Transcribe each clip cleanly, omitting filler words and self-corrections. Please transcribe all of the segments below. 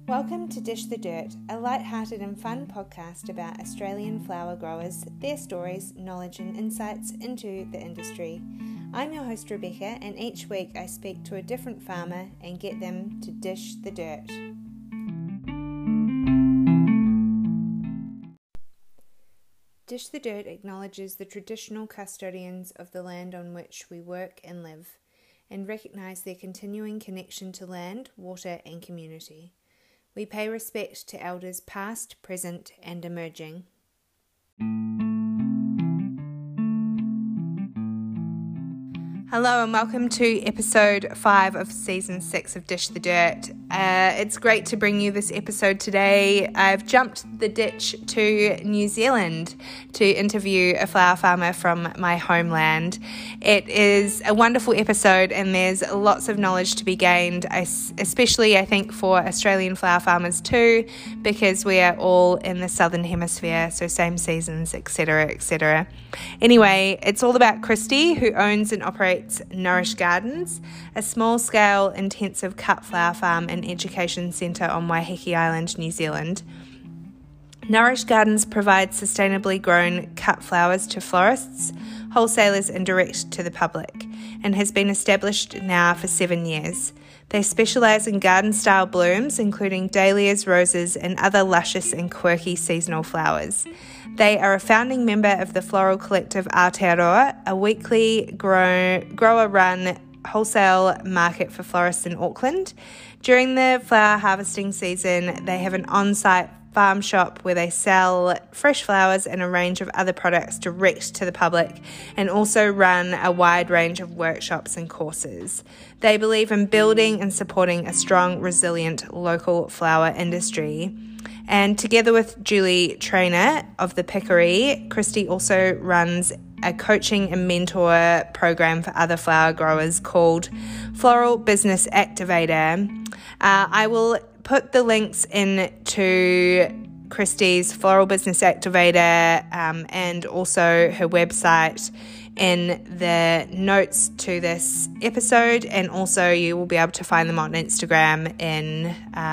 Welcome to Dish the Dirt, a light-hearted and fun podcast about Australian flower growers, their stories, knowledge and insights into the industry. I'm your host Rebecca, and each week I speak to a different farmer and get them to dish the dirt. Dish the Dirt acknowledges the traditional custodians of the land on which we work and live, and recognise their continuing connection to land, water and community. We pay respect to elders past, present and emerging. Hello and welcome to episode 5 of season 6 of Dish the Dirt. It's great to bring you this episode today. I've jumped the ditch to New Zealand to interview a flower farmer from my homeland. It is a wonderful episode and there's lots of knowledge to be gained, especially I think for Australian flower farmers too, because we are all in the southern hemisphere, so same seasons, etc, etc. Anyway, it's all about Christy, who owns and operates Nourish Gardens, a small-scale intensive cut flower farm and education centre on Waiheke Island, New Zealand. Nourish Gardens provides sustainably grown cut flowers to florists, wholesalers and direct to the public, and has been established now for 7 years. They specialise in garden-style blooms, including dahlias, roses and other luscious and quirky seasonal flowers. They are a founding member of the floral collective Aotearoa, a weekly grower-run wholesale market for florists in Auckland. During the flower harvesting season, they have an on-site farm shop where they sell fresh flowers and a range of other products direct to the public, and also run a wide range of workshops and courses. They believe in building and supporting a strong, resilient local flower industry. And together with Julie Trainer of the Pickery, Christy also runs a coaching and mentor program for other flower growers called Floral Business Activator. I will put the links into Christy's Floral Business Activator and also her website in the notes to this episode, and also you will be able to find them on Instagram in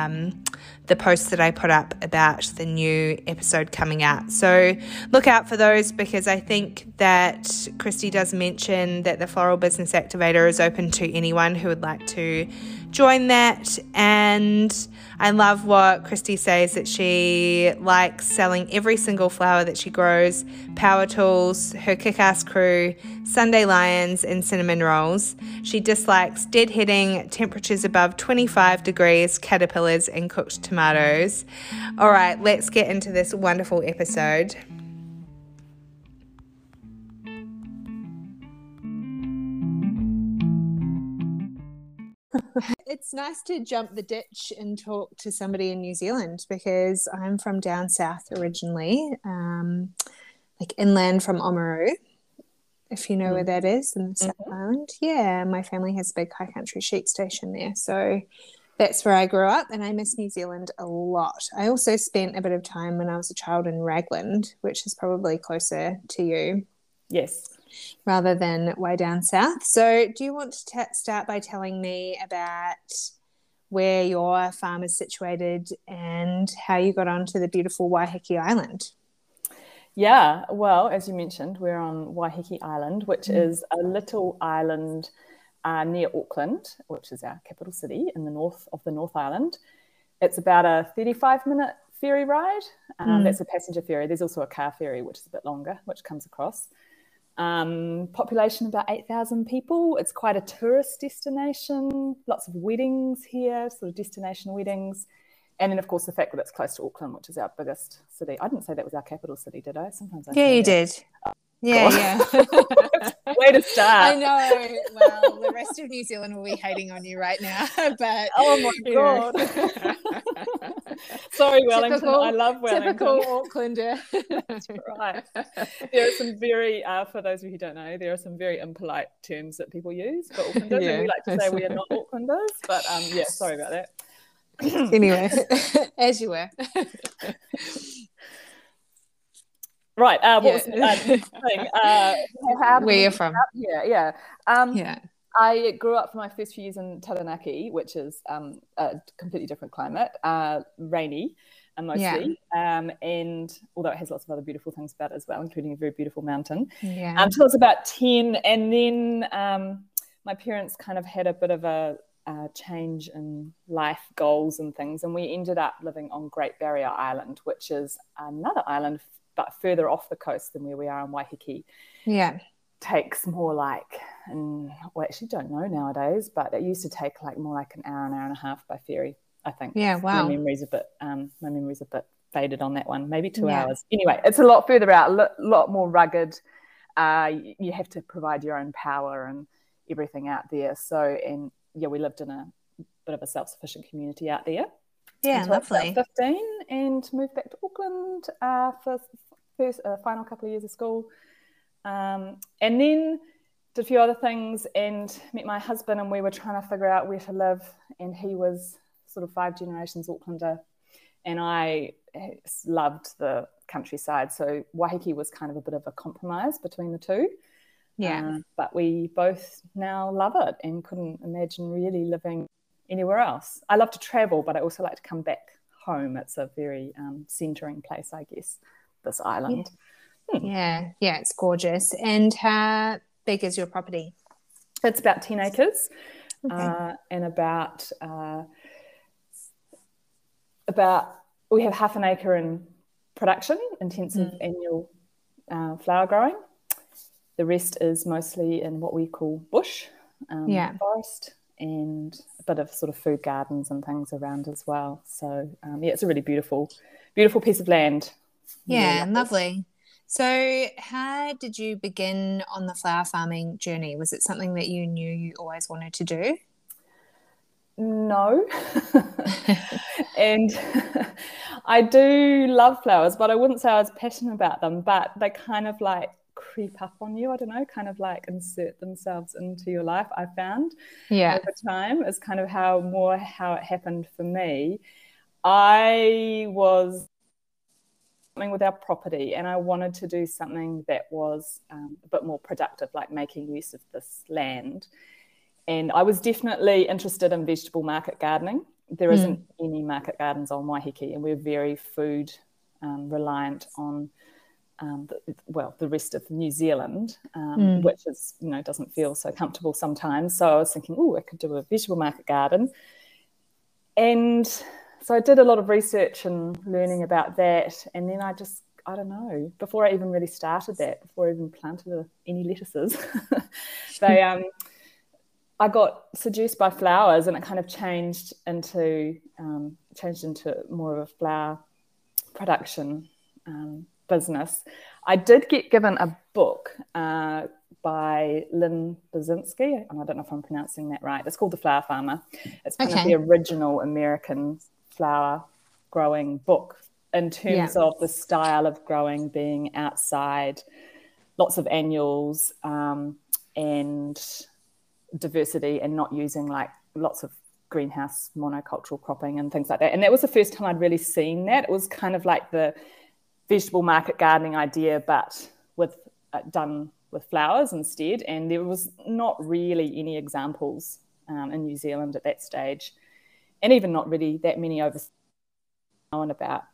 the posts that I put up about the new episode coming out. So look out for those, because I think that Christy does mention that the Floral Business Activator is open to anyone who would like to join that. And I love what Christy says, that she likes selling every single flower that she grows, power tools, her kick-ass crew, Sunday lions and cinnamon rolls. She dislikes deadheading, temperatures above 25 degrees, caterpillars and cooked tomatoes. All right, let's get into this wonderful episode. It's nice to jump the ditch and talk to somebody in New Zealand, because I'm from down south originally, like inland from Oamaru, if you know where that is, in the South Island. Yeah, my family has a big high country sheep station there, so that's where I grew up, and I miss New Zealand a lot. I also spent a bit of time when I was a child in Raglan, which is probably closer to you. Yes. Rather than way down south. So do you want to start by telling me about where your farm is situated and how you got onto the beautiful Waiheke Island? Yeah, well, as you mentioned, we're on Waiheke Island, which is a little island near Auckland, which is our capital city in the north of the North Island. It's about a 35-minute ferry ride. That's a passenger ferry. There's also a car ferry, which is a bit longer, which comes across. Population about 8,000 people. It's quite a tourist destination, lots of weddings here, sort of destination weddings. And then, of course, the fact that it's close to Auckland, which is our biggest city. I didn't say that was our capital city, did I? Sometimes I Yeah, you did. Yeah. Way to start. I know. Well, the rest of New Zealand will be hating on you right now. But oh my God. Sorry, Wellington. I love Wellington. Typical Aucklander. That's right. There are some very, for those of you who don't know, there are some very impolite terms that people use for Aucklanders. Yeah. And we like to say we are not Aucklanders. But yeah, sorry about that. Anyway, as you were. Right. What was the thing? Where you're from? Yeah. I grew up for my first few years in Taranaki, which is a completely different climate, rainy mostly. And although it has lots of other beautiful things about it as well, including a very beautiful mountain. Until I was about 10. And then my parents kind of had a bit of a change in life goals and things. And we ended up living on Great Barrier Island, which is another island, but further off the coast than where we are in Waiheke. Yeah. Takes more like, well, I actually don't know nowadays, but it used to take like more like an hour and a half by ferry, I think. Yeah, wow. My memory's a bit faded on that one, maybe 2 hours. Anyway, it's a lot further out, a lot more rugged. You have to provide your own power and everything out there. So, and yeah, we lived in a bit of a self-sufficient community out there. Yeah, lovely. 15 and moved back to Auckland for first final couple of years of school. And then did a few other things and met my husband, and we were trying to figure out where to live. And he was sort of 5 generations Aucklander, and I loved the countryside. So Waiheke was kind of a bit of a compromise between the two. Yeah. But we both now love it and couldn't imagine really living anywhere else. I love to travel, but I also like to come back home. It's a very centering place, I guess, this island. Yeah, it's gorgeous. And how big is your property? It's about 10 acres. And about we have half an acre in production, intensive annual flower growing. The rest is mostly in what we call bush, forest, and a bit of sort of food gardens and things around as well. So it's a really beautiful piece of land. Yeah, lovely. So how did you begin on the flower farming journey? Was it something that you knew you always wanted to do? No. And I do love flowers, but I wouldn't say I was passionate about them, but they kind of like creep up on you, I don't know, kind of like insert themselves into your life, I found over time is kind of how it happened for me. I was something with our property and I wanted to do something that was a bit more productive, like making use of this land. And I was definitely interested in vegetable market gardening. There isn't any market gardens on Waiheke, and we're very food reliant on the rest of New Zealand, which is, doesn't feel so comfortable sometimes. So I was thinking, I could do a vegetable market garden. And so I did a lot of research and learning about that. And then I don't know, before I even really started that, before I even planted any lettuces, I got seduced by flowers, and it kind of changed into more of a flower production business. I did get given a book by Lynn Basinski, and I don't know if I'm pronouncing that right. It's called The Flower Farmer. It's kind of the original American flower growing book in terms of the style of growing, being outside, lots of annuals, and diversity, and not using like lots of greenhouse monocultural cropping and things like that. And that was the first time I'd really seen that. It was kind of like the vegetable market gardening idea, but done with flowers instead. And there was not really any examples in New Zealand at that stage, and even not really that many overseas known about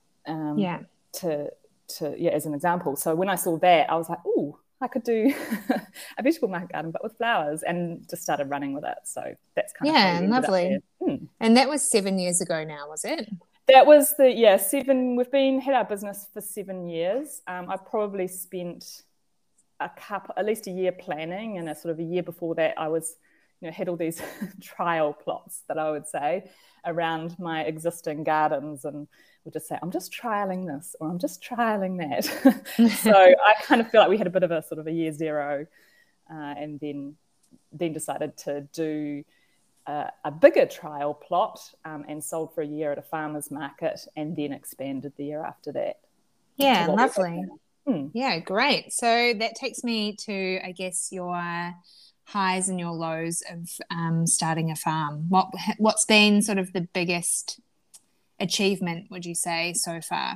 as an example. So when I saw that, I was like, I could do a vegetable market garden, but with flowers, and just started running with it. So that's kind of how we ended lovely. up there. And that was 7 years ago now, was it? That was 7. We've had our business for 7 years. I probably spent at least a year planning, and a sort of a year before that, I was, had all these trial plots that I would say around my existing gardens, and would just say, I'm just trialing this, or I'm just trialing that. So I kind of feel like we had a bit of a sort of a year zero, and then decided to do a bigger trial plot, and sold for a year at a farmer's market, and then expanded the year after that. Yeah, lovely. Yeah, great. So that takes me to, I guess, your highs and your lows of starting a farm. What's been sort of the biggest achievement, would you say, so far?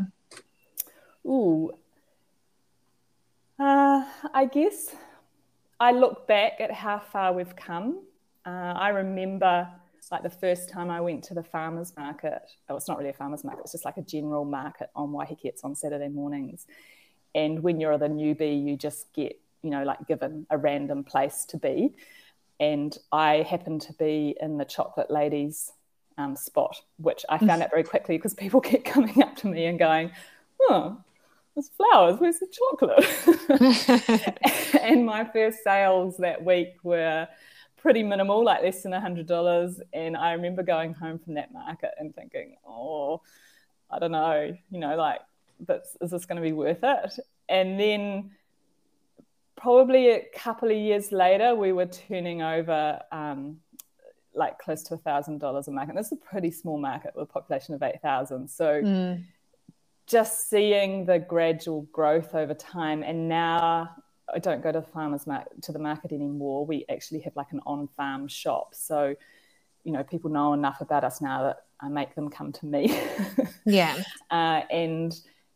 I guess I look back at how far we've come I remember like the first time I went to the farmers market. Oh, it's not really a farmers market. It's just like a general market on Waiheke. It's on Saturday mornings. And when you're the newbie, you just get, like given a random place to be. And I happened to be in the chocolate ladies spot, which I found out very quickly because people kept coming up to me and going, oh, there's flowers, where's the chocolate? And my first sales that week were pretty minimal, like less than $100. And I remember going home from that market and thinking, oh, I don't know, like, is this going to be worth it? And then probably a couple of years later, we were turning over like close to $1,000 a market. This is a pretty small market with a population of 8,000. So just seeing the gradual growth over time, and now I don't go to the market anymore. We actually have like an on-farm shop. So, people know enough about us now that I make them come to me. Yeah. And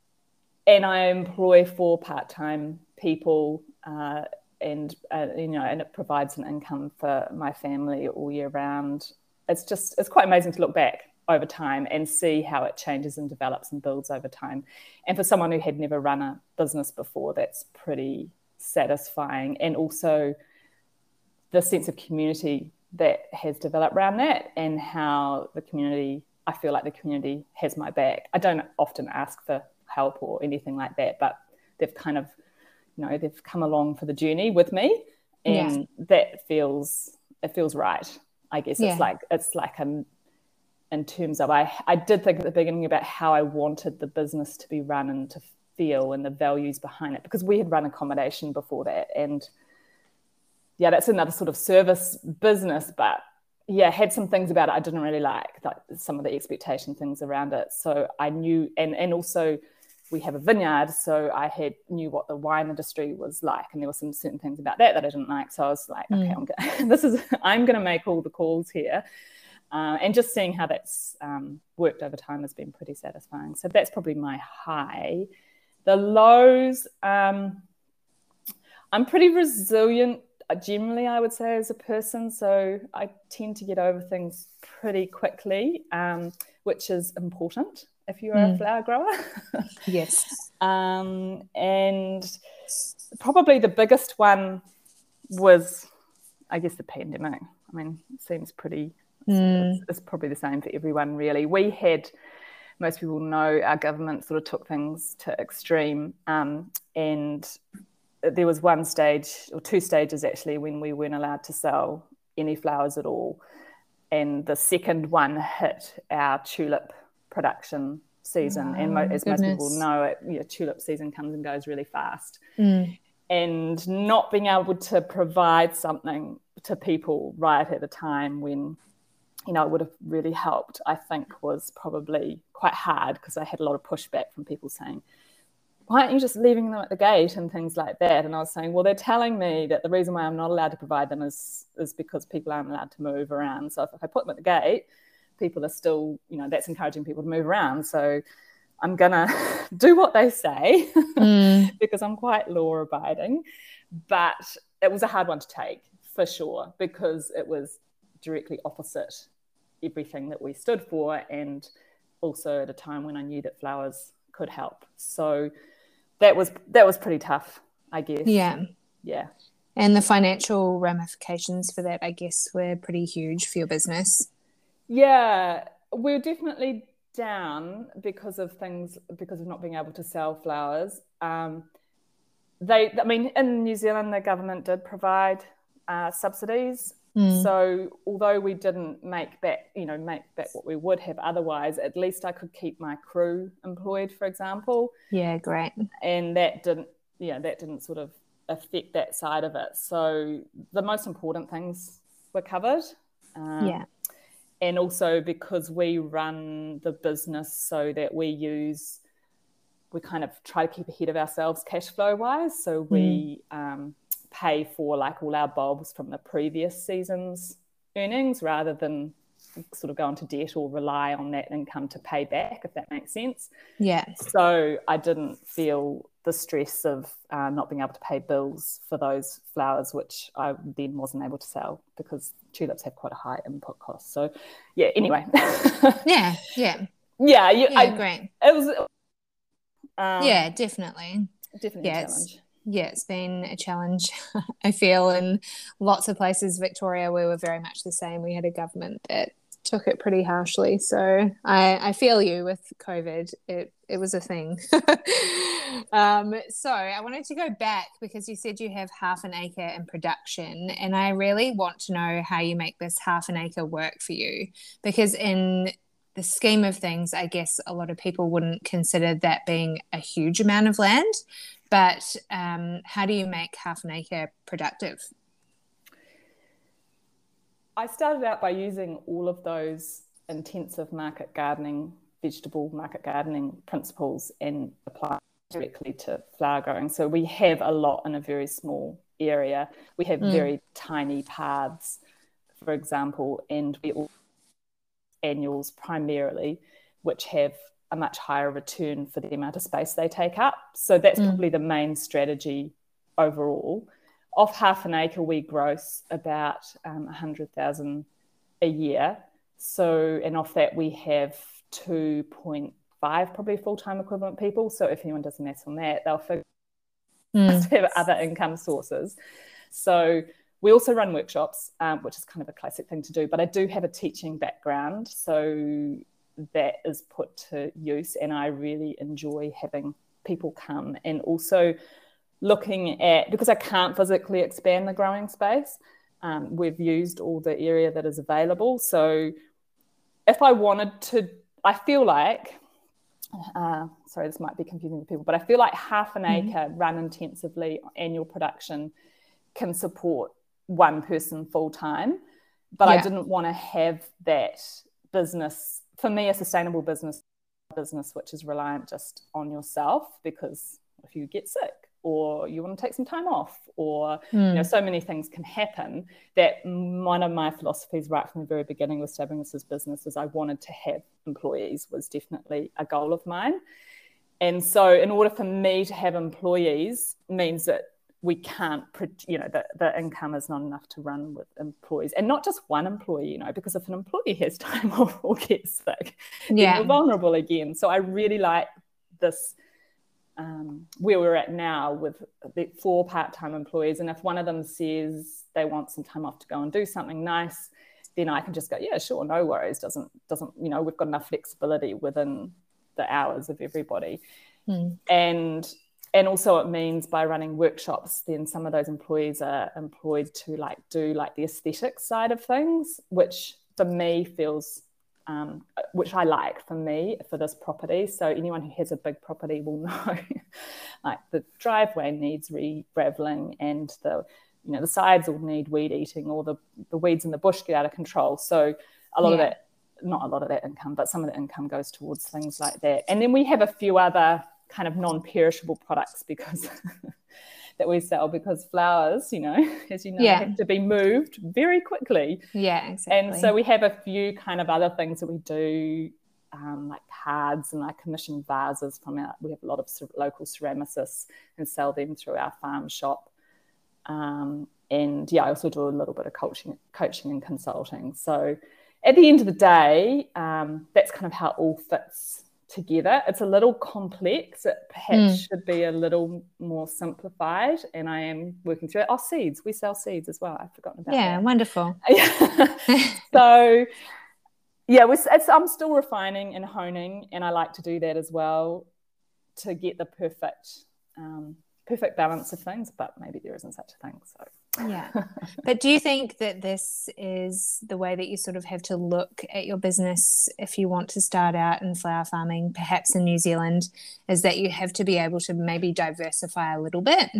I employ 4 part-time people, and it provides an income for my family all year round. It's quite amazing to look back over time and see how it changes and develops and builds over time. And for someone who had never run a business before, that's pretty satisfying. And also the sense of community that has developed around that, and how I feel like the community has my back. I don't often ask for help or anything like that, but they've kind of, they've come along for the journey with me, and that feels right. I guess it's like in terms of, I did think at the beginning about how I wanted the business to be run and to feel, and the values behind it, because we had run accommodation before that, and that's another sort of service business, but had some things about it I didn't really like some of the expectation things around it. So I knew, and also we have a vineyard, so I knew what the wine industry was like, and there were some certain things about that I didn't like. So I was like, okay, I'm going to make all the calls here. And just seeing how that's worked over time has been pretty satisfying. So that's probably my high. The lows, I'm pretty resilient generally, I would say, as a person. So I tend to get over things pretty quickly, which is important if you are a flower grower. Yes. And probably the biggest one was, I guess, the pandemic. I mean, it seems pretty... It's probably the same for everyone, really. Most people know our government sort of took things to extreme, and there was one stage, or 2 stages actually, when we weren't allowed to sell any flowers at all. And the second one hit our tulip production season. And as most people know, tulip season comes and goes really fast. And not being able to provide something to people right at a time when it would have really helped, I think, was probably quite hard, because I had a lot of pushback from people saying, why aren't you just leaving them at the gate and things like that? And I was saying, well, they're telling me that the reason why I'm not allowed to provide them is because people aren't allowed to move around. So if I put them at the gate, people are still, that's encouraging people to move around. So I'm going to do what they say because I'm quite law-abiding. But it was a hard one to take, for sure, because it was directly opposite everything that we stood for, and also at a time when I knew that flowers could help. So that was pretty tough, I guess. Yeah. And the financial ramifications for that, I guess, were pretty huge for your business. Yeah, we're definitely down because of not being able to sell flowers. In New Zealand, the government did provide subsidies. So although we didn't make back what we would have otherwise, at least I could keep my crew employed, for example. Yeah, great. And that didn't sort of affect that side of it. So the most important things were covered. And also because we run the business so that we kind of try to keep ahead of ourselves cash flow wise. So we pay for like all our bulbs from the previous season's earnings, rather than sort of go into debt or rely on that income to pay back, if that makes sense. Yeah. So I didn't feel the stress of not being able to pay bills for those flowers, which I then wasn't able to sell because tulips have quite a high input cost. So, yeah, anyway. Yeah. Great. It was... yeah, definitely. Definitely a challenge. It's been a challenge, I feel, in lots of places. Victoria, we were very much the same. We had a government that took it pretty harshly. So I feel you with COVID. It was a thing. So I wanted to go back because you said you have half an acre in production, and I really want to know how you make this half an acre work for you, because in the scheme of things, I guess a lot of people wouldn't consider that being a huge amount of land. But how do you make half an acre productive? I started out by using all of those intensive market gardening, vegetable market gardening principles and applying directly to flower growing. So we have a lot in a very small area. We have very tiny paths, for example, and we all annuals primarily, which have a much higher return for the amount of space they take up. So that's probably the main strategy overall. Off half an acre, we gross about 100,000 a year. So, and off that, we have 2.5 probably full-time equivalent people. So if anyone does the maths on that, they'll figure have other income sources. So we also run workshops, which is kind of a classic thing to do. But I do have a teaching background, so that is put to use, and I really enjoy having people come and also looking at, because I can't physically expand the growing space, we've used all the area that is available. So if I wanted to, I feel like, sorry, this might be confusing to people, but I feel like half an acre run intensively annual production can support one person full time. But I didn't want to have that business, for me, a sustainable business which is reliant just on yourself, because if you get sick or you want to take some time off, or you know, so many things can happen, that one of my philosophies right from the very beginning with starting this as business is I wanted to have employees, was definitely a goal of mine. And so in order for me to have employees means that we can't, you know, the income is not enough to run with employees, and not just one employee, you know, because if an employee has time off or gets sick, then you're vulnerable again. So I really like this, where we're at now with the 4 part-time employees. And if one of them says they want some time off to go and do something nice, then I can just go, yeah, sure, no worries. Doesn't, you know, we've got enough flexibility within the hours of everybody. And also it means by running workshops, then some of those employees are employed to do the aesthetic side of things, which for me feels, which I like for me for this property. So anyone who has a big property will know, like the driveway needs re-graveling, and the sides will need weed eating, or the weeds in the bush get out of control. So a lot of that, not a lot of that income, but some of the income goes towards things like that. And then we have a few other kind of non-perishable products because that we sell, because flowers, you know, as you know, have to be moved very quickly. Yeah, exactly. And so we have a few kind of other things that we do, like cards, and I commission vases we have a lot of local ceramicists and sell them through our farm shop. And I also do a little bit of coaching and consulting. So at the end of the day, that's kind of how it all fits together. It's a little complex. It perhaps should be a little more simplified, and I am working through it. Seeds. We sell seeds as well. I've forgotten about that. Yeah, wonderful. So, I'm still refining and honing, and I like to do that as well to get the perfect balance of things, but maybe there isn't such a thing. So. Yeah. But do you think that this is the way that you sort of have to look at your business if you want to start out in flower farming, perhaps in New Zealand, is that you have to be able to maybe diversify a little bit?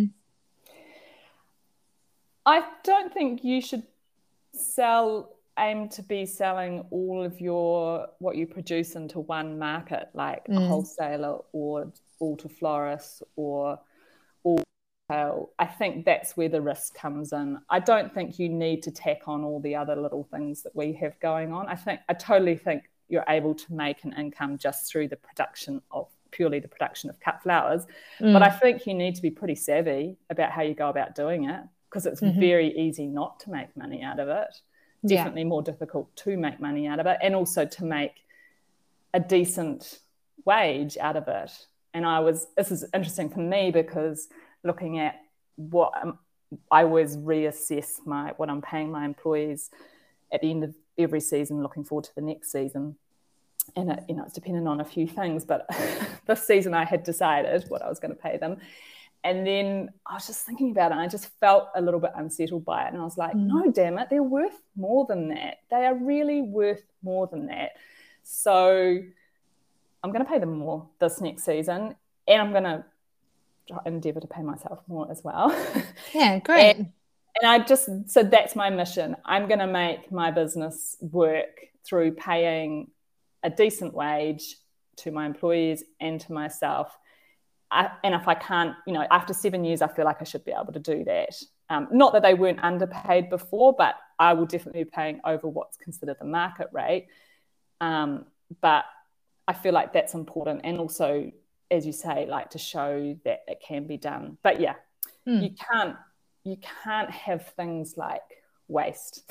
I don't think you should aim to be selling all of what you produce into one market, like a wholesaler or all to florists or all. I think that's where the risk comes in. I don't think you need to tack on all the other little things that we have going on. I totally think you're able to make an income just through the production of purely the production of cut flowers. But I think you need to be pretty savvy about how you go about doing it, because it's very easy not to make money out of it. Definitely more difficult to make money out of it, and also to make a decent wage out of it. And this is interesting for me, because looking at what I always reassess what I'm paying my employees at the end of every season, looking forward to the next season. And it's dependent on a few things, but this season I had decided what I was going to pay them. And then I was just thinking about it, and I just felt a little bit unsettled by it. And I was like, no, damn it, they're worth more than that. They are really worth more than that. So I'm going to pay them more this next season, and I'm going to endeavour to pay myself more as well. Yeah, great. So that's my mission. I'm going to make my business work through paying a decent wage to my employees and to myself. And if I can't, after 7 years, I feel like I should be able to do that. Not that they weren't underpaid before, but I will definitely be paying over what's considered the market rate. But I feel like that's important. And also, as you say, like to show that it can be done. But yeah, you can't have things like waste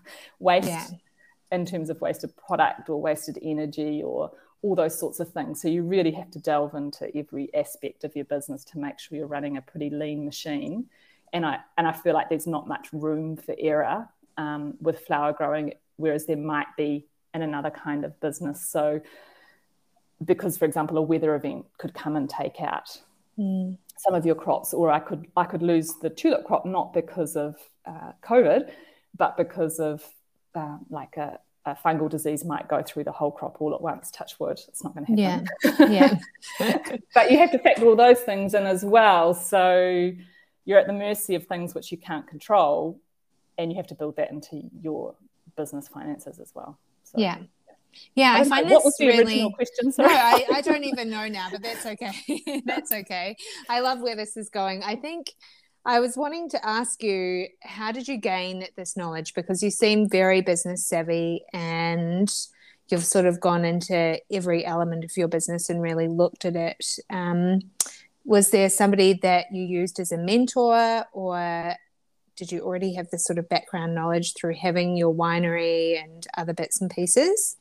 in terms of wasted product or wasted energy or all those sorts of things. So you really have to delve into every aspect of your business to make sure you're running a pretty lean machine. And I feel like there's not much room for error with flower growing, whereas there might be in another kind of business. So because, for example, a weather event could come and take out some of your crops, or I could lose the tulip crop, not because of COVID, but because of like a fungal disease might go through the whole crop all at once. Touch wood, it's not going to happen. Yeah. But you have to factor all those things in as well. So you're at the mercy of things which you can't control, and you have to build that into your business finances as well. So, yeah. I find this what was the really original question? Sorry. No, I don't even know now, but that's okay. That's okay. I love where this is going. I think I was wanting to ask you, how did you gain this knowledge? Because you seem very business savvy, and you've sort of gone into every element of your business and really looked at it. Was there somebody that you used as a mentor, or did you already have this sort of background knowledge through having your winery and other bits and pieces?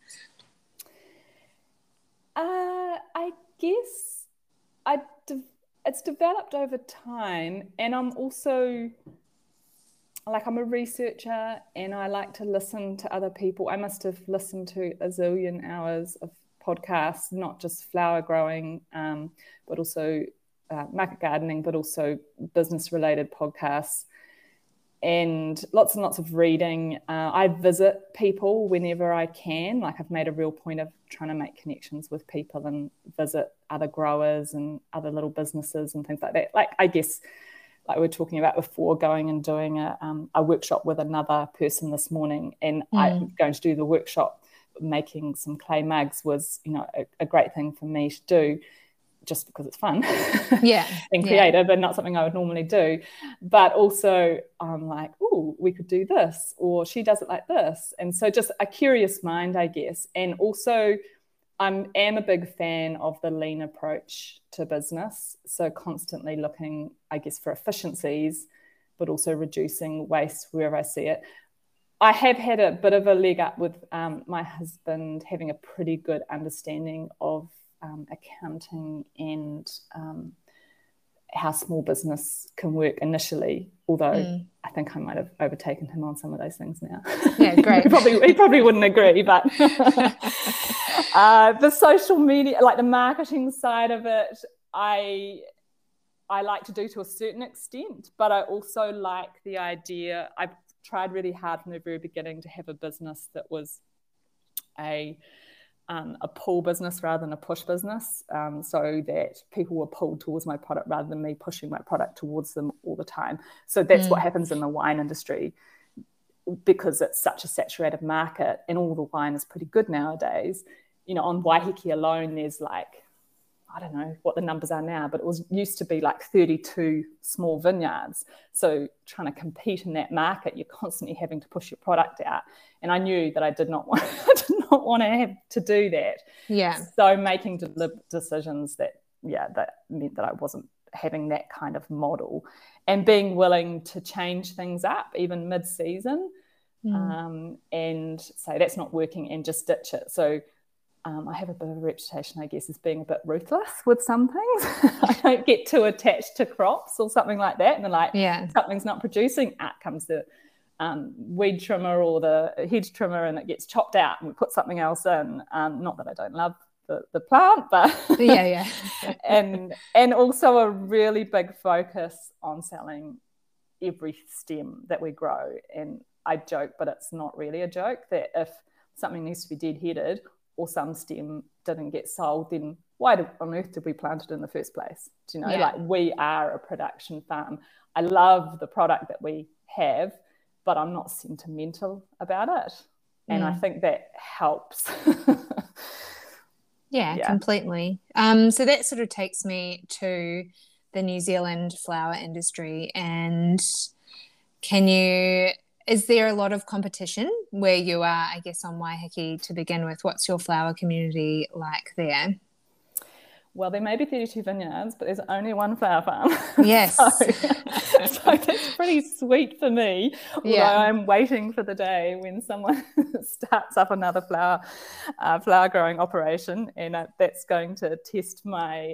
I guess it's developed over time, and I'm also I'm a researcher, and I like to listen to other people. I must have listened to a zillion hours of podcasts, not just flower growing, but also market gardening, but also business related podcasts, and lots of reading. I visit people whenever I can. Like, I've made a real point of trying to make connections with people and visit other growers and other little businesses and things like that. Like, I guess, like we were talking about before, going and doing a workshop with another person this morning, and I'm going to do the workshop making some clay mugs was, a great thing for me to do, just because it's fun and creative and not something I would normally do. But also I'm like, oh, we could do this, or she does it like this. And so just a curious mind, I guess. And also I am a big fan of the lean approach to business. So constantly looking, I guess, for efficiencies, but also reducing waste wherever I see it. I have had a bit of a leg up with my husband having a pretty good understanding of accounting and how small business can work initially, although I think I might have overtaken him on some of those things now. Yeah, great. he probably wouldn't agree, but the social media, like the marketing side of it, I like to do to a certain extent, but I also like the idea. I've tried really hard from the very beginning to have a business that was a pull business rather than a push business, so that people were pulled towards my product rather than me pushing my product towards them all the time. So that's what happens in the wine industry, because it's such a saturated market and all the wine is pretty good nowadays. On Waiheke alone, there's like, I don't know what the numbers are now, but it was used to be like 32 small vineyards. So trying to compete in that market, you're constantly having to push your product out. And I knew that I did not want to have to do that. Yeah. So making decisions that meant that I wasn't having that kind of model, and being willing to change things up even mid-season, and say that's not working and just ditch it. So I have a bit of a reputation, I guess, as being a bit ruthless with some things. I don't get too attached to crops or something like that. And they're like, something's not producing, out comes the weed trimmer or the hedge trimmer, and it gets chopped out and we put something else in. Not that I don't love the plant, but and also a really big focus on selling every stem that we grow. And I joke, but it's not really a joke, that if something needs to be deadheaded or some stem didn't get sold, then why on earth did we plant it in the first place? Do you know, like, we are a production farm. I love the product that we have, but I'm not sentimental about it. And I think that helps. Yeah, completely. So that sort of takes me to the New Zealand flower industry. And is there a lot of competition where you are, I guess, on Waiheke to begin with? What's your flower community like there? Well, there may be 32 vineyards, but there's only one flower farm. Yes. so that's pretty sweet for me. Although I'm waiting for the day when someone starts up another flower growing operation, and that's going to test my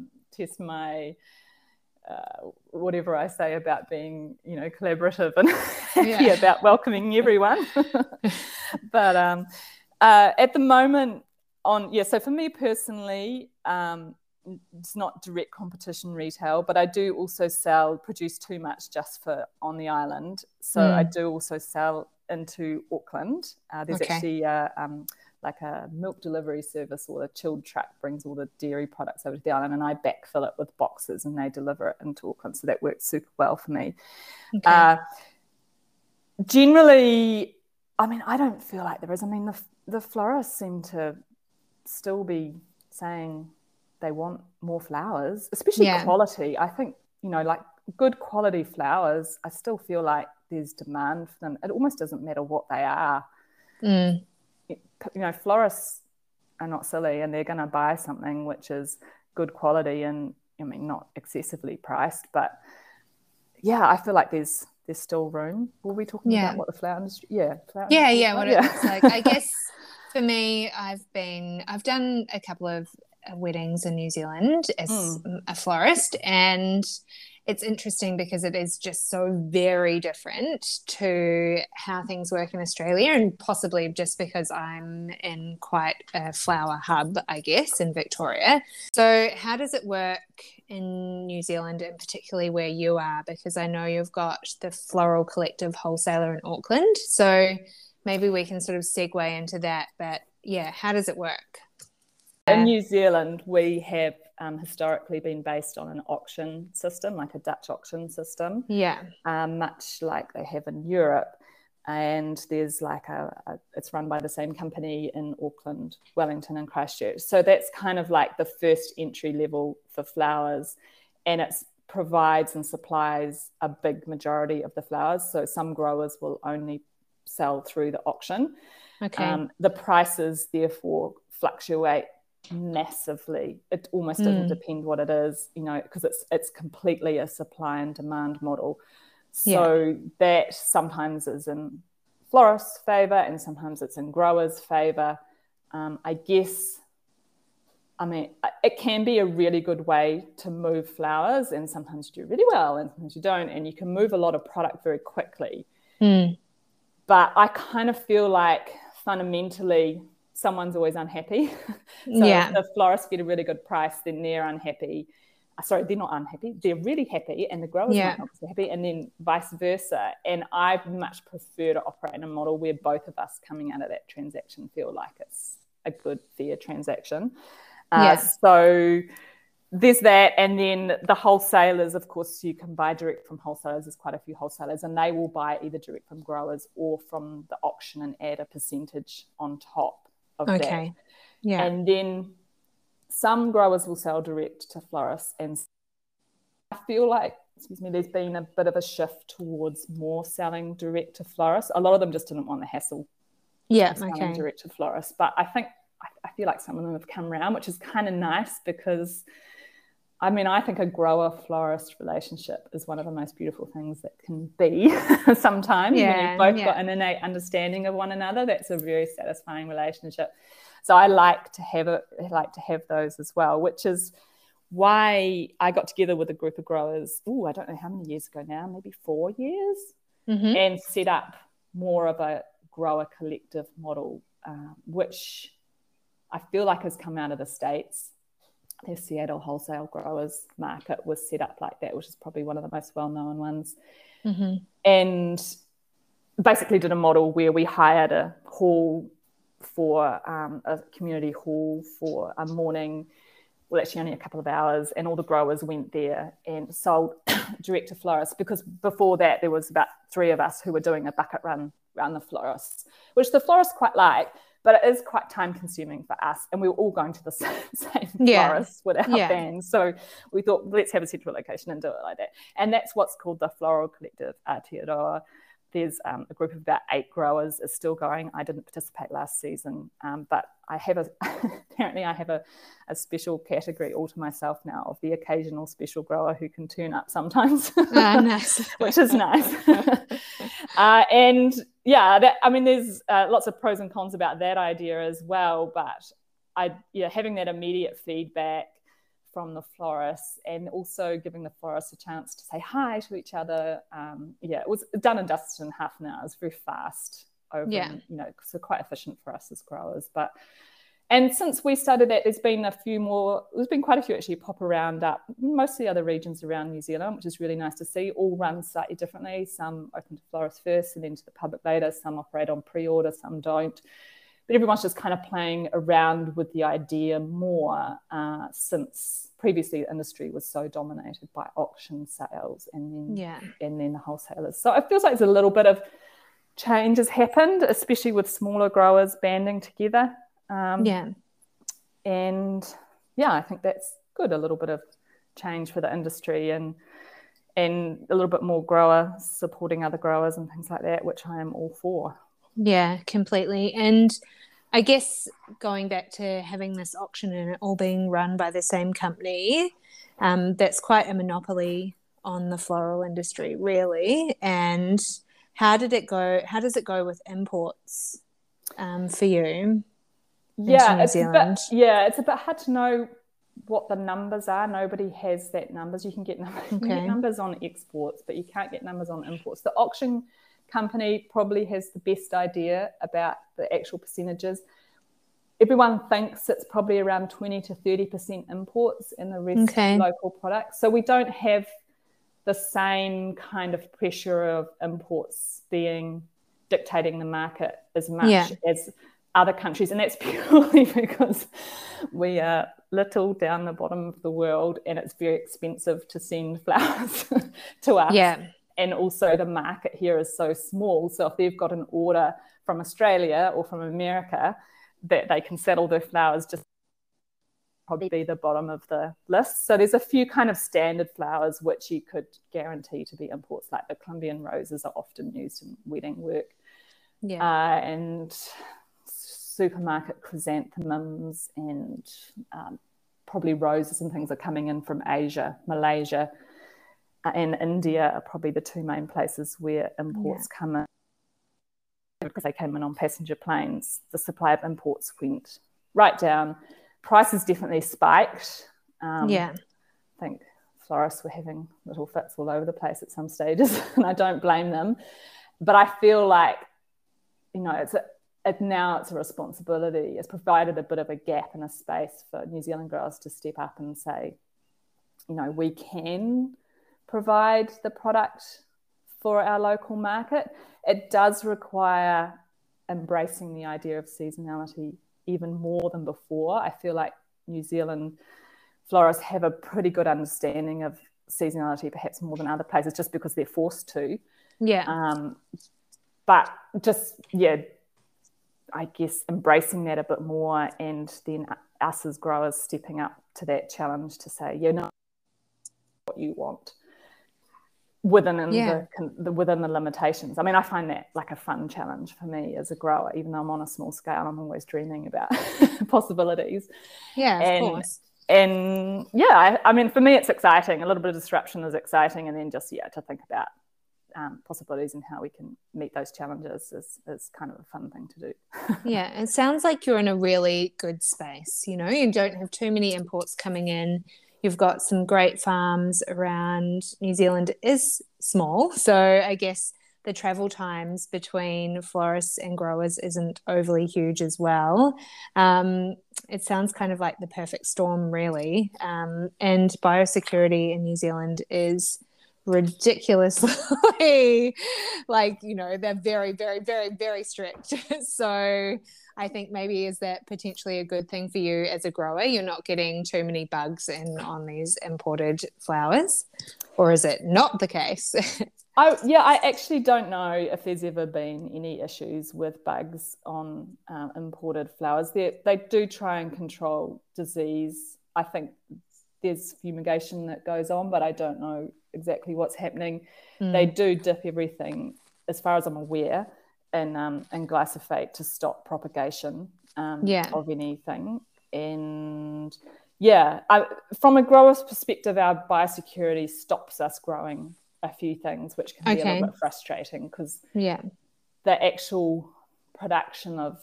whatever I say about being, collaborative and happy about welcoming everyone. But at the moment, so for me personally, it's not direct competition retail, but I do also produce too much just for on the island. So I do also sell into Auckland. There's actually like a milk delivery service, or a chilled truck brings all the dairy products over to the okay. and I backfill it with boxes and they deliver it into Auckland. So that works super well for me. Okay. Generally, I mean, I don't feel like there is. I mean, the florists seem to still be saying they want more flowers, especially quality. I think, like good quality flowers, I still feel like there's demand for them. It almost doesn't matter what they are. Florists are not silly, and they're going to buy something which is good quality and, I mean, not excessively priced. But yeah, I feel like there's still room. Were we talking about what the flower industry? What it looks like. I guess for me, I've done a couple of weddings in New Zealand as a florist, and it's interesting because it is just so very different to how things work in Australia, and possibly just because I'm in quite a flower hub, I guess, in Victoria. So how does it work in New Zealand, and particularly where you are? Because I know you've got the Floral Collective wholesaler in Auckland. So maybe we can sort of segue into that. But yeah, how does it work? In New Zealand, we have historically been based on an auction system, like a Dutch auction system. Much like they have in Europe. And there's like it's run by the same company in Auckland, Wellington and Christchurch. So that's kind of like the first entry level for flowers, and it provides and supplies a big majority of the flowers. So some growers will only sell through the auction. Okay. The prices therefore fluctuate massively. It almost doesn't depend what it is, because it's completely a supply and demand model. So that sometimes is in florists' favour and sometimes it's in growers' favour. I guess, I mean, it can be a really good way to move flowers, and sometimes you do really well and sometimes you don't, and you can move a lot of product very quickly. But I kind of feel like fundamentally someone's always unhappy. So if the florists get a really good price, then they're unhappy. Sorry, they're not unhappy. They're really happy, and the growers might not be happy, and then vice versa. And I much prefer to operate in a model where both of us coming out of that transaction feel like it's a good, fair transaction. So there's that. And then the wholesalers, of course, you can buy direct from wholesalers. There's quite a few wholesalers, and they will buy either direct from growers or from the auction and add a percentage on top of that. And then some growers will sell direct to florists, and I feel like, there's been a bit of a shift towards more selling direct to florists. A lot of them just didn't want the hassle of selling direct to florists. But I feel like some of them have come around, which is kind of nice because, I think a grower-florist relationship is one of the most beautiful things that can be sometimes. When you've both got an innate understanding of one another, that's a very satisfying relationship. So I like to have those as well, which is why I got together with a group of growers, I don't know how many years ago now, maybe 4 years, and set up more of a grower collective model, which I feel like has come out of the States. The Seattle wholesale growers market was set up like that, which is probably one of the most well-known ones. And basically did a model where we hired a hall for a community hall for a morning, well, actually only a couple of hours, and all the growers went there and sold direct to florists, because before that there was about 3 of us who were doing a bucket run around the florists, which the florists quite like, but it is quite time consuming for us, and we were all going to the same florists with our vans. So we thought, let's have a central location and do it like that. And that's what's called the Floral Collective Aotearoa. There's a group of about 8 growers is still going. I didn't participate last season, but I have apparently I have a special category all to myself now of the occasional special grower who can turn up sometimes, nice. Which is nice. And there's lots of pros and cons about that idea as well. But having that immediate feedback from the florists, and also giving the florists a chance to say hi to each other. It was done and dusted in half an hour. It was very fast over, so quite efficient for us as growers. And since we started that, there's been quite a few actually pop around up, mostly other regions around New Zealand, which is really nice to see, all run slightly differently. Some open to florists first and then to the public later. Some operate on pre-order, some don't. But everyone's just kind of playing around with the idea more, since previously the industry was so dominated by auction sales and then the wholesalers. So it feels like there's a little bit of change has happened, especially with smaller growers banding together. And I think that's good, a little bit of change for the industry and a little bit more grower supporting other growers and things like that, which I am all for. Yeah, completely. And I guess going back to having this auction and it all being run by the same company, that's quite a monopoly on the floral industry, really. And how did it go? How does it go with imports for you into New Zealand? It's a bit hard to know what the numbers are. Nobody has that numbers. You can get numbers on exports, but you can't get numbers on imports. The auction company probably has the best idea about the actual percentages. Everyone thinks it's probably around 20 to 30% imports and the rest local products. So we don't have the same kind of pressure of imports dictating the market as much as other countries. And that's purely because we are little down the bottom of the world and it's very expensive to send flowers to us. Yeah. And also the market here is so small. So if they've got an order from Australia or from America, that they can settle their flowers just probably be the bottom of the list. So there's a few kind of standard flowers which you could guarantee to be imports, like the Colombian roses are often used in wedding work. Yeah. And supermarket chrysanthemums and probably roses and things are coming in from Asia, Malaysia, and India are probably the 2 main places where imports come in. Because they came in on passenger planes, the supply of imports went right down. Prices definitely spiked. I think florists were having little fits all over the place at some stages, and I don't blame them. But I feel like, now it's a responsibility. It's provided a bit of a gap and a space for New Zealand growers to step up and say, we can provide the product for our local market. It does require embracing the idea of seasonality even more than before. I feel like New Zealand florists have a pretty good understanding of seasonality, perhaps more than other places, just because they're forced to. Yeah. But just, I guess embracing that a bit more, and then us as growers stepping up to that challenge to say, you know, what you want within the limitations. I mean, I find that like a fun challenge for me as a grower, even though I'm on a small scale. I'm always dreaming about possibilities. Yeah, of course. And yeah, I mean, for me, it's exciting. A little bit of disruption is exciting, and then just to think about possibilities and how we can meet those challenges is kind of a fun thing to do. Yeah, it sounds like you're in a really good space. You know, you don't have too many imports coming in. You've got some great farms around. New Zealand is small, so I guess the travel times between florists and growers isn't overly huge as well. It sounds kind of like the perfect storm, really. And biosecurity in New Zealand is ridiculously like, you know, they're very, very, very, very strict. So I think maybe is that potentially a good thing for you as a grower? You're not getting too many bugs in on these imported flowers, or is it not the case? I actually don't know if there's ever been any issues with bugs on imported flowers. They do try and control disease. I think there's fumigation that goes on, but I don't know exactly what's happening. They do dip everything, as far as I'm aware, in glyphosate to stop propagation of anything. And from a grower's perspective, our biosecurity stops us growing a few things, which can be a little bit frustrating, because the actual production of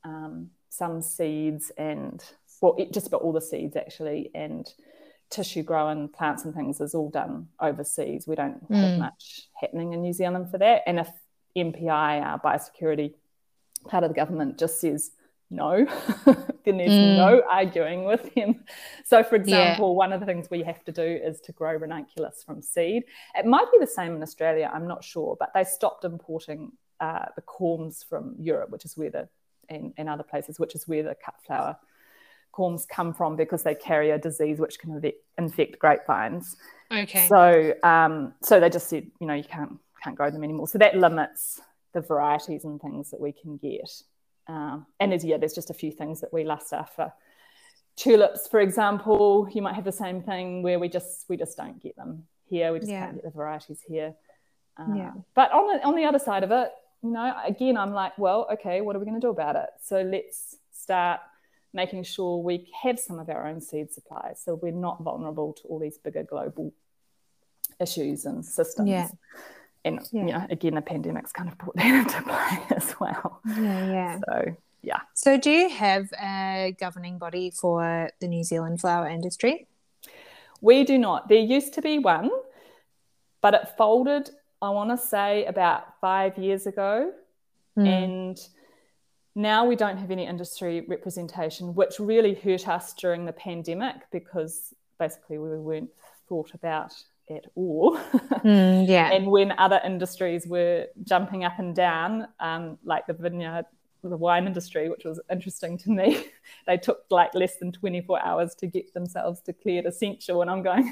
some seeds and just about all the seeds actually, and tissue grown plants and things is all done overseas. We don't have much happening in New Zealand for that. And if MPI, our biosecurity part of the government, just says no, then there's no arguing with him. So, for example, one of the things we have to do is to grow ranunculus from seed. It might be the same in Australia, I'm not sure, but they stopped importing the corms from Europe, which is where and other places, which is where the cut flower corms come from, because they carry a disease which can infect grapevines. Okay. So, so they just said, you know, you can't grow them anymore. So that limits the varieties and things that we can get. And there's just a few things that we lust after. Tulips, for example, you might have the same thing where we just don't get them here. We just can't get the varieties here. But on the other side of it, you know, again, I'm like, well, okay, what are we going to do about it? So let's start making sure we have some of our own seed supply, so we're not vulnerable to all these bigger global issues and systems. And you know, again, the pandemic's kind of brought that into play as well. So do you have a governing body for the New Zealand flower industry? We do not. There used to be one, but it folded, I want to say, about 5 years ago. And now we don't have any industry representation, which really hurt us during the pandemic, because basically we weren't thought about at all. And when other industries were jumping up and down, like the wine industry, which was interesting to me, they took like less than 24 hours to get themselves declared essential, and I'm going,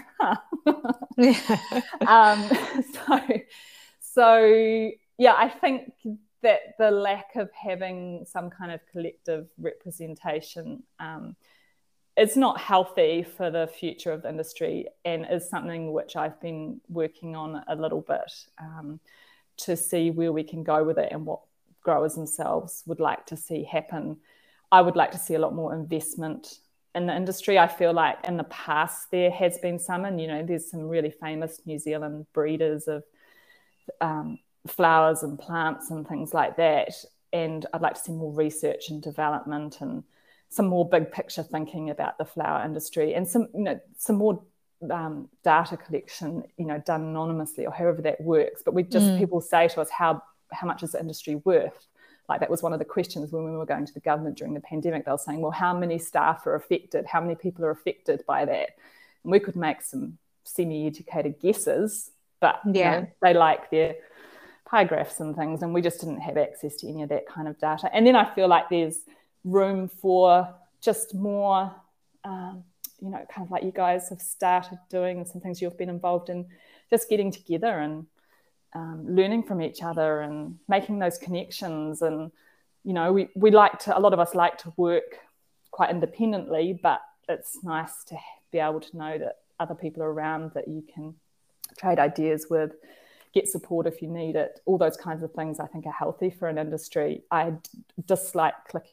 so I think that the lack of having some kind of collective representation it's not healthy for the future of the industry, and is something which I've been working on a little bit to see where we can go with it and what growers themselves would like to see happen. I would like to see a lot more investment in the industry. I feel like in the past there has been some, and you know, there's some really famous New Zealand breeders of flowers and plants and things like that, and I'd like to see more research and development and some more big picture thinking about the flower industry, and some more data collection, you know, done anonymously or however that works. But people say to us, how much is the industry worth? Like, that was one of the questions when we were going to the government during the pandemic. They were saying, well, how many staff are affected? How many people are affected by that? And we could make some semi-educated guesses, but you know, they like their pie graphs and things, and we just didn't have access to any of that kind of data. And then I feel like there's room for just more, you know, kind of like you guys have started doing, some things you've been involved in, just getting together and learning from each other and making those connections. And, you know, a lot of us like to work quite independently, but it's nice to be able to know that other people are around that you can trade ideas with, get support if you need it. All those kinds of things I think are healthy for an industry. I dislike clicking.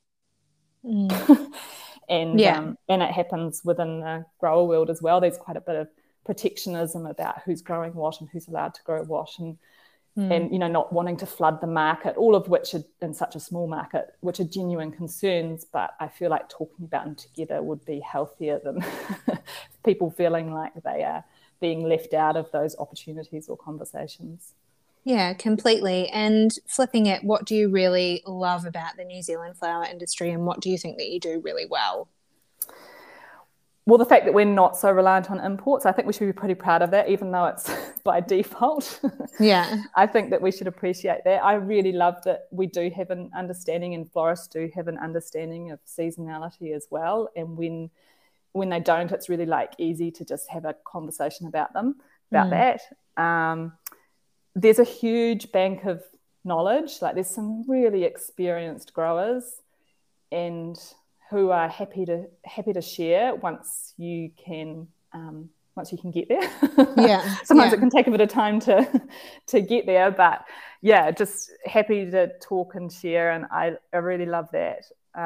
And it happens within the grower world as well. There's quite a bit of protectionism about who's growing what and who's allowed to grow what, and not wanting to flood the market, all of which are in such a small market, which are genuine concerns. But I feel like talking about them together would be healthier than people feeling like they are being left out of those opportunities or conversations. Yeah, completely. And flipping it, what do you really love about the New Zealand flower industry, and what do you think that you do really well? Well, the fact that we're not so reliant on imports, I think we should be pretty proud of that, even though it's by default. Yeah. I think that we should appreciate that. I really love that we do have an understanding, and florists do have an understanding of seasonality as well. And when they don't, it's really like easy to just have a conversation about that. There's a huge bank of knowledge. Like, there's some really experienced growers and who are happy to share once you can get there. Yeah. Sometimes it can take a bit of time to get there, but yeah, just happy to talk and share, and I really love that.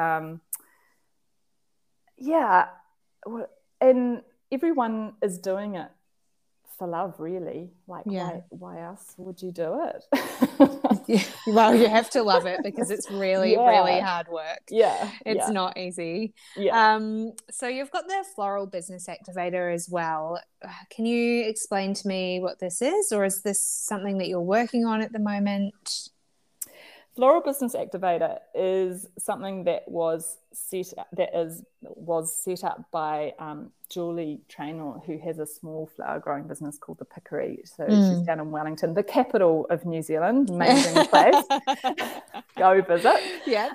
And everyone is doing it for love, really. Like, why else would you do it? Well, you have to love it, because it's really really hard work. It's not easy. So you've got the Floral Business Activator as well. Can you explain to me what this is, or is this something that you're working on at the moment? Floral Business Activator is something that was set up by Julie Traynor, who has a small flower growing business called The Pickery. So she's down in Wellington, the capital of New Zealand. Amazing place. Go visit. Yeah.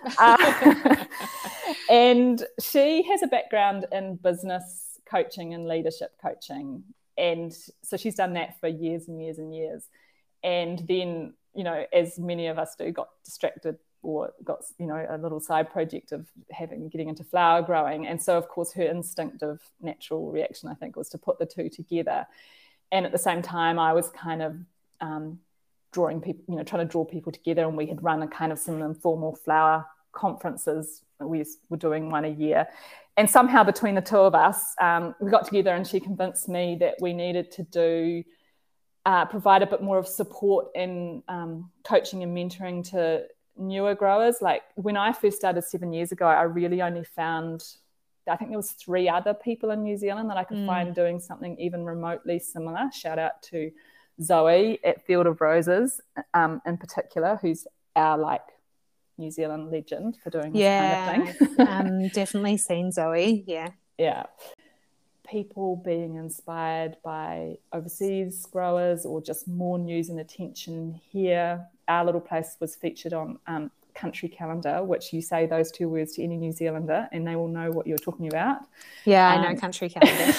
And she has a background in business coaching and leadership coaching. And so she's done that for years and years and years. And then, as many of us do, got distracted or got, a little side project of getting into flower growing. And so, of course, her instinctive natural reaction, I think, was to put the two together. And at the same time, I was kind of drawing people, trying to draw people together. And we had run a kind of some informal flower conferences. We were doing one a year. And somehow between the two of us, we got together, and she convinced me that we needed to provide a bit more of support and coaching and mentoring to newer growers. Like, when I first started 7 years ago, I really only found, I think there was 3 other people in New Zealand that I could find doing something even remotely similar. Shout out to Zoe at Field of Roses in particular, who's our New Zealand legend for doing this kind of thing. Definitely seen Zoe. Yeah. People being inspired by overseas growers, or just more news and attention here. Our little place was featured on Country Calendar, which you say those 2 words to any New Zealander and they will know what you're talking about. Yeah, I know Country Calendar.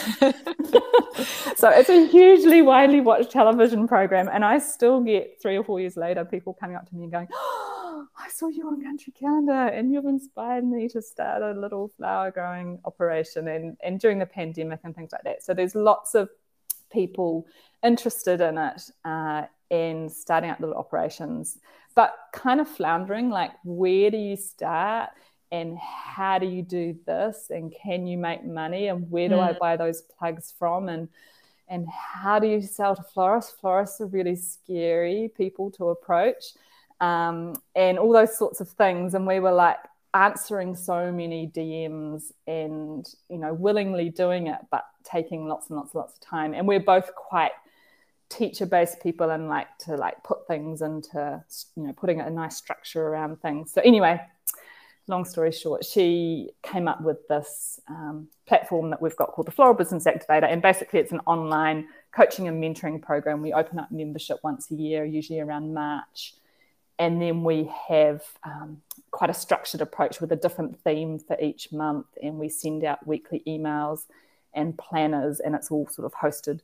So it's a hugely widely watched television program, and I still get 3 or 4 years later people coming up to me and going, I saw you on Country Calendar and you've inspired me to start a little flower growing operation, and during the pandemic and things like that. So there's lots of people interested in it and starting up little operations, but kind of floundering, like, where do you start and how do you do this, and can you make money, and where do I buy those plugs from, and how do you sell to florists? Florists are really scary people to approach. And all those sorts of things. And we were like answering so many DMs and, willingly doing it, but taking lots and lots and lots of time. And we're both quite teacher-based people and like to put things into, putting a nice structure around things. So anyway, long story short, she came up with this platform that we've got called the Floral Business Activator. And basically it's an online coaching and mentoring program. We open up membership once a year, usually around March. And then we have quite a structured approach with a different theme for each month. And we send out weekly emails and planners, and it's all sort of hosted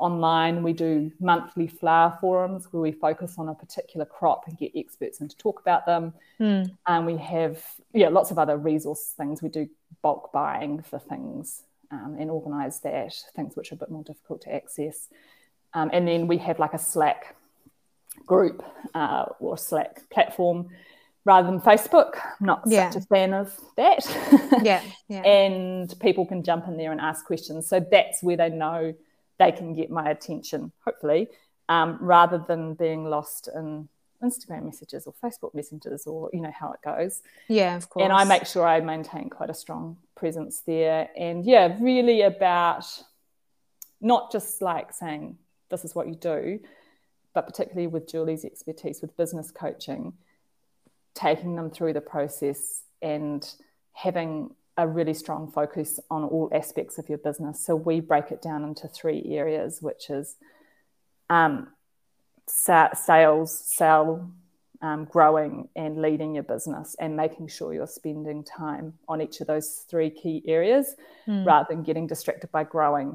online. We do monthly flower forums where we focus on a particular crop and get experts in to talk about them. And we have lots of other resource things. We do bulk buying for things and organise that, things which are a bit more difficult to access. And then we have like a Slack group or Slack platform rather than Facebook. I'm not such a fan of that. And people can jump in there and ask questions. So that's where they know they can get my attention, hopefully, rather than being lost in Instagram messages or Facebook messages or, you know, how it goes. Yeah, of course. And I make sure I maintain quite a strong presence there. And, really about not just like saying this is what you do, but particularly with Julie's expertise with business coaching, taking them through the process and having a really strong focus on all aspects of your business. So we break it down into 3 areas, which is sales, growing and leading your business, and making sure you're spending time on each of those 3 key areas rather than getting distracted by growing,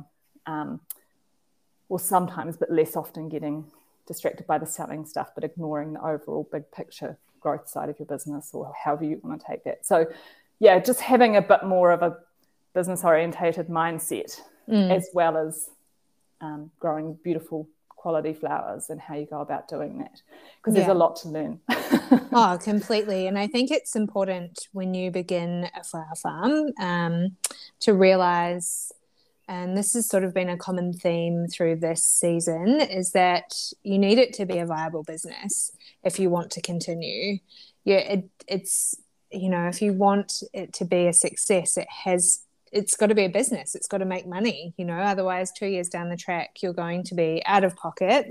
or sometimes, but less often, getting distracted by the selling stuff, but ignoring the overall big picture growth side of your business, or however you want to take that. So just having a bit more of a business orientated mindset, as well as growing beautiful quality flowers and how you go about doing that, because there's a lot to learn. Oh, completely. And I think it's important when you begin a flower farm to realize, and this has sort of been a common theme through this season, is that you need it to be a viable business if you want to continue. It's you know, if you want it to be a success, it's got to be a business. It's got to make money, you know, otherwise 2 years down the track, you're going to be out of pocket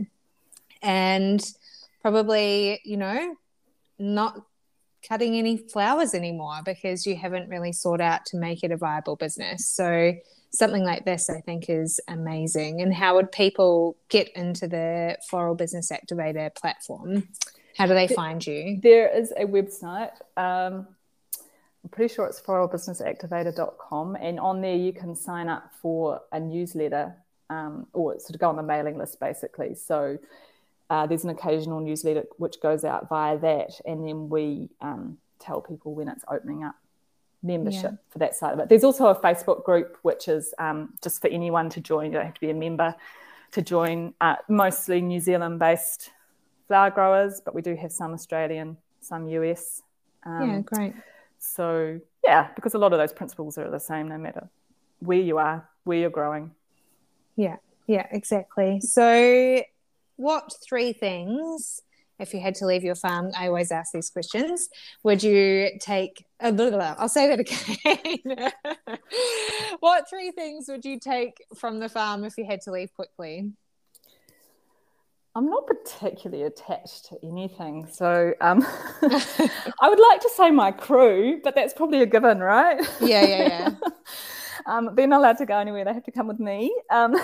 and probably, you know, not cutting any flowers anymore because you haven't really sought out to make it a viable business. So something like this, I think, is amazing. And how would people get into the Floral Business Activator platform? How do they find you? There is a website. I'm pretty sure it's floralbusinessactivator.com, and on there you can sign up for a newsletter, or sort of go on the mailing list, basically. So there's an occasional newsletter which goes out via that, and then we tell people when it's opening up membership for that side of it. There's also a Facebook group which is just for anyone to join. You don't have to be a member to join. Mostly New Zealand based flower growers, but we do have some Australian, some US. Great. So because a lot of those principles are the same no matter where you are, where you're growing. Yeah, exactly. So what 3 things, if you had to leave your farm, I always ask these questions, would you take, I'll say that again. What 3 things would you take from the farm if you had to leave quickly? I'm not particularly attached to anything. So I would like to say my crew, but that's probably a given, right? Yeah. They're not allowed to go anywhere. They have to come with me. Other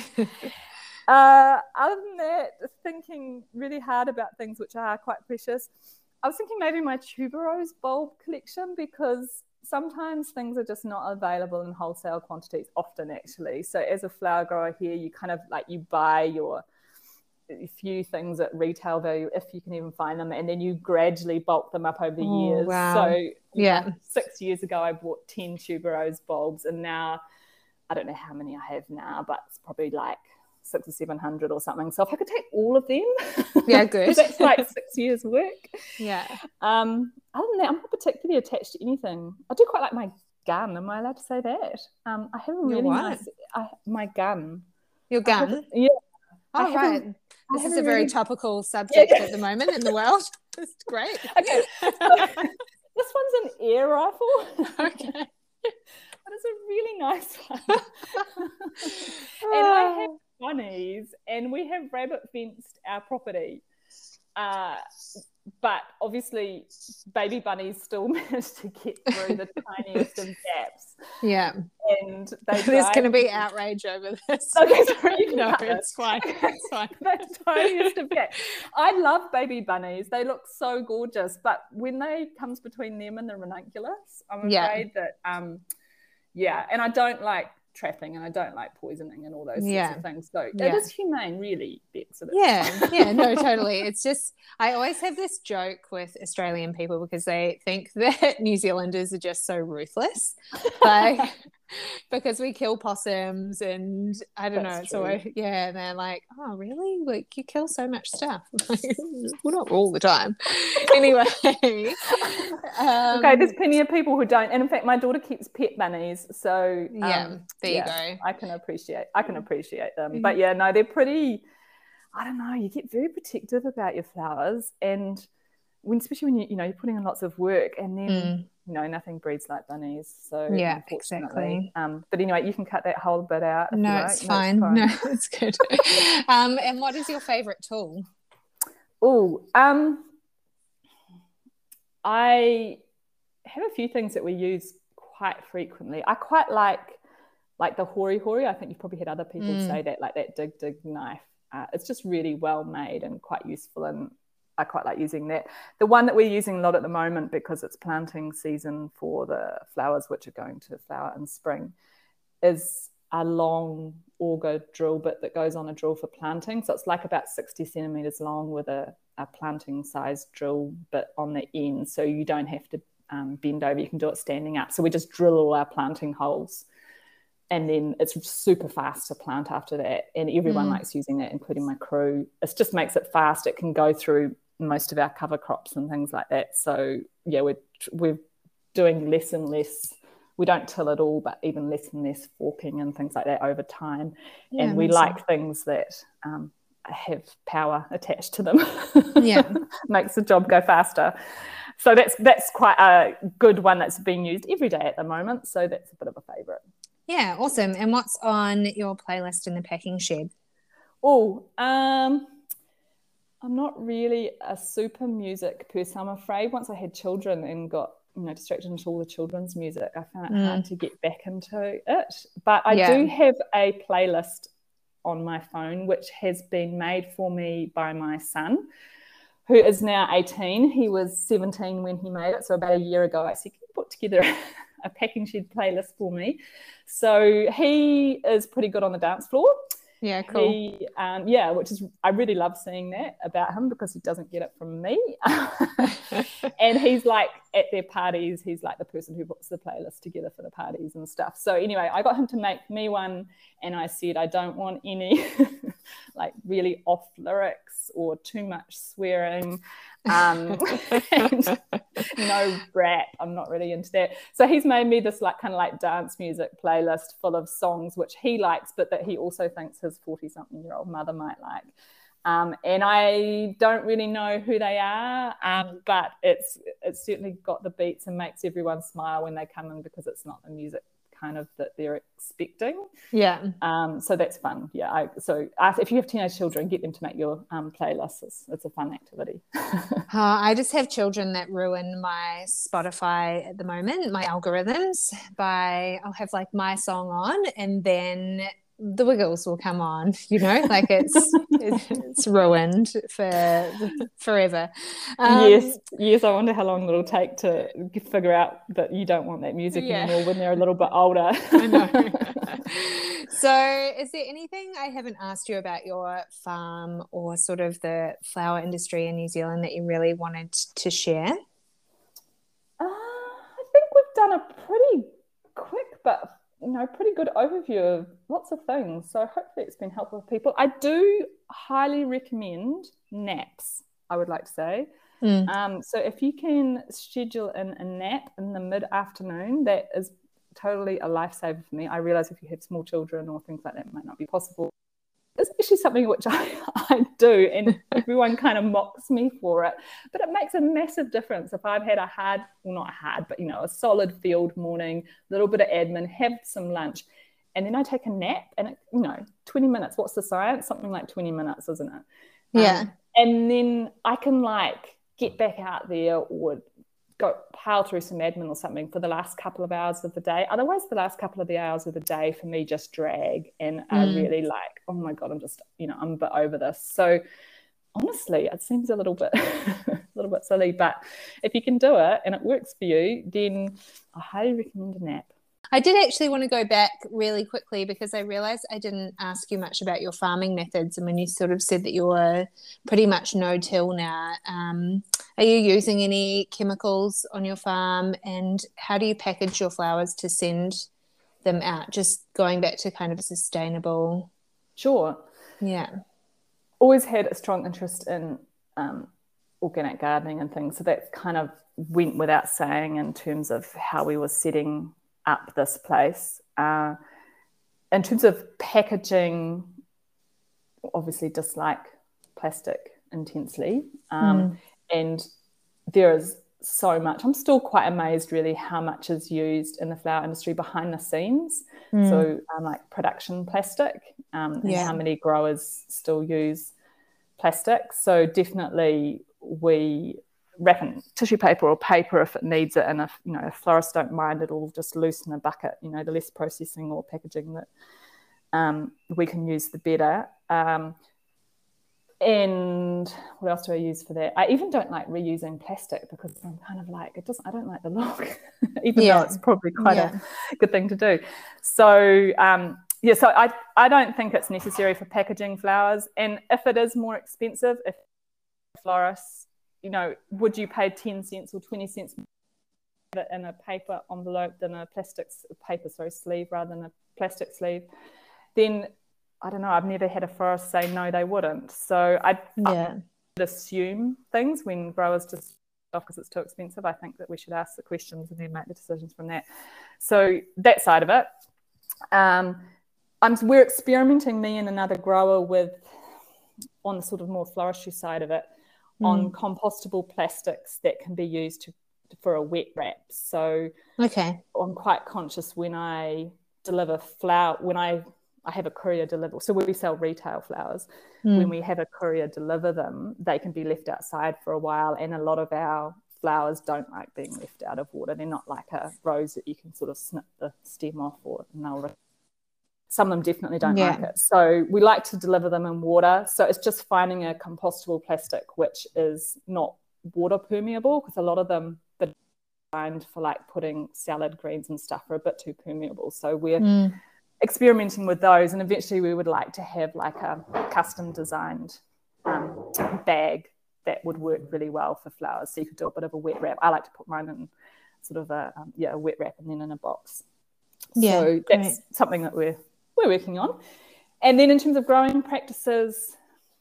than that, thinking really hard about things which are quite precious. I was thinking maybe my tuberose bulb collection, because sometimes things are just not available in wholesale quantities, often actually. So as a flower grower here, you kind of like, you buy your few things at retail value, if you can even find them, and then you gradually bulk them up over the years. Wow. So know, 6 years ago I bought 10 tuberose bulbs, and now I don't know how many I have now, but it's probably like 600 or 700 or something. So if I could take all of them, good. that's like 6 years work. Other than that, I'm not particularly attached to anything. I do quite like my gun. Am I allowed to say that? I have a really nice my gun. Your gun? Oh, right. This is a very topical subject at the moment in the world. It's great. Okay. So, this one's an air rifle. Okay. But it's a really nice one. And I have bunnies, and we have rabbit fenced our property. But obviously baby bunnies still manage to get through the tiniest of gaps. Yeah. And there's going to be outrage over this. Okay, sorry. No, it's fine. It's fine. The tiniest of gaps. I love baby bunnies. They look so gorgeous. But when they comes between them and the ranunculus, I'm afraid that, and I don't like trapping and I don't like poisoning and all those Yeah. sorts of things. So Yeah. it is humane, really, Bex. Yeah, no, totally. It's just, I always have this joke with Australian people because they think that New Zealanders are just so ruthless. Like, because we kill possums and I don't know, That's it's true. always, yeah, and they're like, oh, really? Like, you kill so much stuff. Like, well, not all the time. Anyway. Okay, there's plenty of people who don't. And in fact, my daughter keeps pet bunnies. So there you go. I can appreciate them. But yeah, no, they're pretty, I don't know, you get very protective about your flowers. And especially when you're putting in lots of work and then nothing breeds like bunnies. So yeah, unfortunately. exactly. But anyway, you can cut that whole bit out. If No, you it's fine. No, it's good. And what is your favorite tool? I have a few things that we use quite frequently. I quite like the hori hori. I think you've probably had other people say that, like that dig knife. It's just really well made and quite useful, and I quite like using that. The one that we're using a lot at the moment, because it's planting season for the flowers which are going to flower in spring, is a long auger drill bit that goes on a drill for planting. So it's like about 60 centimeters long with a planting size drill bit on the end. So you don't have to bend over. You can do it standing up. So we just drill all our planting holes. And then it's super fast to plant after that. And everyone likes using that, including my crew. It just makes it fast. It can go through most of our cover crops and things like that. So yeah, we're doing less and less. We don't till at all, but even less and less forking and things like that over time. Yeah, and we like things that have power attached to them. Yeah. Makes the job go faster. So that's quite a good one that's being used every day at the moment. So that's a bit of a favourite. Yeah, awesome. And what's on your playlist in the packing shed? I'm not really a super music person, I'm afraid. Once I had children and got distracted into all the children's music, I found it hard to get back into it. But I do have a playlist on my phone which has been made for me by my son, who is now 18. He was 17 when he made it, so about a year ago I said, can you put together a packing shed playlist for me? So he is pretty good on the dance floor. Yeah, cool. Which is, I really love seeing that about him because he doesn't get it from me. And he's like, at their parties, he's like the person who puts the playlist together for the parties and stuff. So anyway, I got him to make me one, and I said I don't want any like really off lyrics or too much swearing, and no rap. I'm not really into that. So he's made me this like kind of like dance music playlist full of songs which he likes, but that he also thinks his 40-something-year-old mother might like. And I don't really know who they are, but it's certainly got the beats and makes everyone smile when they come in, because it's not the music kind of that they're expecting. Yeah. So that's fun. Yeah. If you have teenage children, get them to make your playlists. It's a fun activity. I just have children that ruin my Spotify at the moment, my algorithms, I'll have like my song on and then the Wiggles will come on, like it's ruined for forever. Yes. I wonder how long it'll take to figure out that you don't want that music anymore when they're a little bit older. I know. So is there anything I haven't asked you about your farm or sort of the flower industry in New Zealand that you really wanted to share? I think we've done a pretty quick but pretty good overview of lots of things. So hopefully it's been helpful for people. I do highly recommend naps, I would like to say. So if you can schedule in a nap in the mid-afternoon, that is totally a lifesaver for me. I realise if you have small children or things like that, it might not be possible. It's actually something which I do, and everyone kind of mocks me for it. But it makes a massive difference if I've had a solid field morning, a little bit of admin, have some lunch, and then I take a nap, and 20 minutes, what's the science? Something like 20 minutes, isn't it? Yeah. And then I can get back out there or go pile through some admin or something for the last couple of hours of the day. Otherwise, the last couple of the hours of the day for me just drag, and I really oh my God, I'm just, I'm a bit over this. So honestly, it seems a little bit silly, but if you can do it and it works for you, then I highly recommend a nap. I did actually want to go back really quickly because I realized I didn't ask you much about your farming methods. And when you sort of said that you're pretty much no-till now, are you using any chemicals on your farm? And how do you package your flowers to send them out? Just going back to kind of a sustainable. Sure. Yeah. Always had a strong interest in organic gardening and things. So that kind of went without saying in terms of how we were setting up this place. In terms of packaging, obviously dislike plastic intensely. And there is so much. I'm still quite amazed really how much is used in the flower industry behind the scenes. So like production plastic and how many growers still use plastic. So definitely we wrap in tissue paper or paper if it needs it, and if florists don't mind, it'll just loosen a bucket. The less processing or packaging that we can use, the better. And what else do I use for that? I even don't like reusing plastic because I'm kind of like, I don't like the look, even though it's probably quite a good thing to do. So so I don't think it's necessary for packaging flowers. And if it is more expensive, if florists, would you pay 10 cents or 20 cents in a paper envelope than a sleeve rather than a plastic sleeve? Then I don't know, I've never had a florist say no, they wouldn't. So I assume things when growers just because it's too expensive. I think that we should ask the questions and then make the decisions from that. So that side of it. We're experimenting, me and another grower, with on the sort of more floristry side of it, on compostable plastics that can be used for a wet wrap. So I'm quite conscious when I deliver flower, when I have a courier deliver. So we sell retail flowers. When we have a courier deliver them, they can be left outside for a while. And a lot of our flowers don't like being left out of water. They're not like a rose that you can sort of snip the stem off, some of them definitely don't like it. So we like to deliver them in water. So it's just finding a compostable plastic which is not water permeable, because a lot of them that are designed for like putting salad greens and stuff are a bit too permeable. So we're experimenting with those, and eventually we would like to have like a custom designed bag that would work really well for flowers. So you could do a bit of a wet wrap. I like to put mine in sort of a wet wrap and then in a box. So that's something that we're working on. And then in terms of growing practices,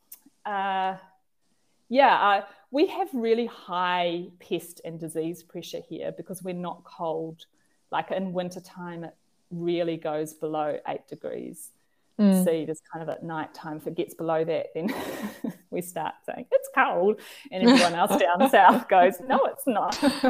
we have really high pest and disease pressure here because we're not cold. Like in wintertime, it really goes below 8 degrees. Seed is kind of at night time. If it gets below that, then we start saying it's cold, and everyone else down south goes, no, it's not.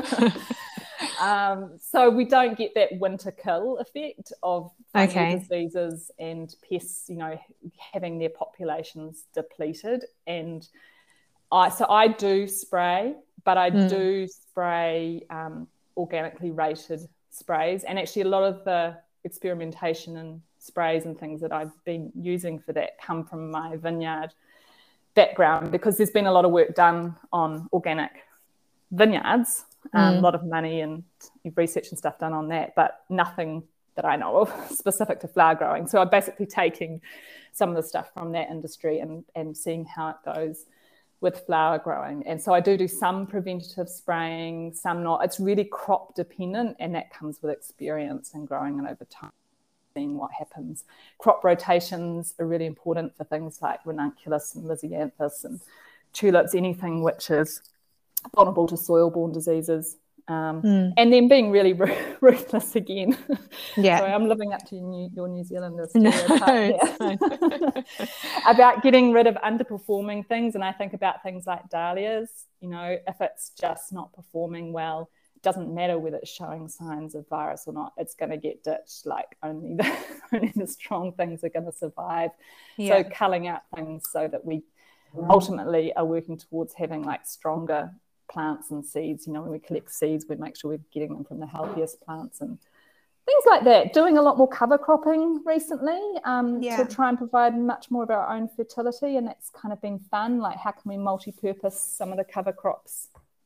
So we don't get that winter kill effect of fungal diseases and pests, having their populations depleted. And I do spray, but I do spray organically rated sprays. And actually a lot of the experimentation and sprays and things that I've been using for that come from my vineyard background, because there's been a lot of work done on organic vineyards, a lot of money and research and stuff done on that, but nothing that I know of specific to flower growing. So I'm basically taking some of the stuff from that industry and seeing how it goes with flower growing. And so I do some preventative spraying, some not. It's really crop dependent, and that comes with experience and growing it over time, seeing what happens. Crop rotations are really important for things like ranunculus and lisianthus and tulips, anything which is vulnerable to soil-borne diseases. And then being really ruthless again. Yeah. Sorry, I'm living up to your New Zealander stereotype about getting rid of underperforming things. And I think about things like dahlias. If it's just not performing well, it doesn't matter whether it's showing signs of virus or not. It's going to get ditched. Like only the strong things are going to survive. So culling out things so that we ultimately are working towards having like stronger plants and seeds. When we collect seeds, we make sure we're getting them from the healthiest plants and things like that. Doing a lot more cover cropping recently to try and provide much more of our own fertility, and that's kind of been fun. Like, how can we multi-purpose some of the cover crops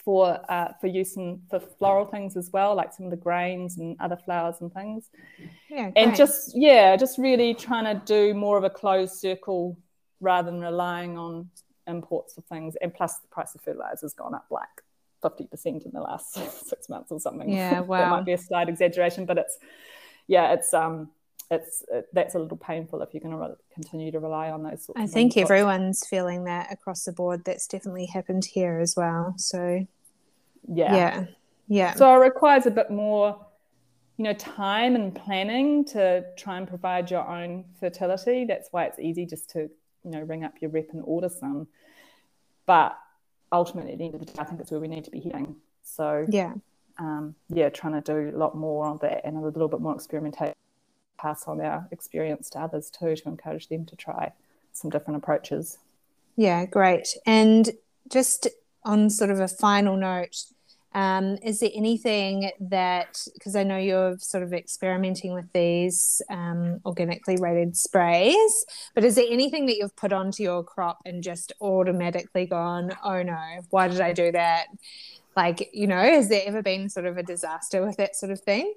for use for floral things as well, like some of the grains and other flowers and things. Yeah, great. And just really trying to do more of a closed circle rather than relying on imports of things. And plus the price of fertilizer has gone up like 50% in the last 6 months or something. Yeah, wow. That might be a slight exaggeration, but that's a little painful if you're going to continue to rely on those sorts of things. I think everyone's feeling that across the board. That's definitely happened here as well. So yeah. So it requires a bit more, time and planning to try and provide your own fertility. That's why it's easy just to, ring up your rep and order some. But ultimately, at the end of the day, I think that's where we need to be heading. So trying to do a lot more on that and a little bit more experimentation, pass on our experience to others too, to encourage them to try some different approaches. Yeah, great. And just on sort of a final note, is there anything that, because I know you're sort of experimenting with these organically rated sprays, but is there anything that you've put onto your crop and just automatically gone, oh no, why did I do that? Like, has there ever been sort of a disaster with that sort of thing?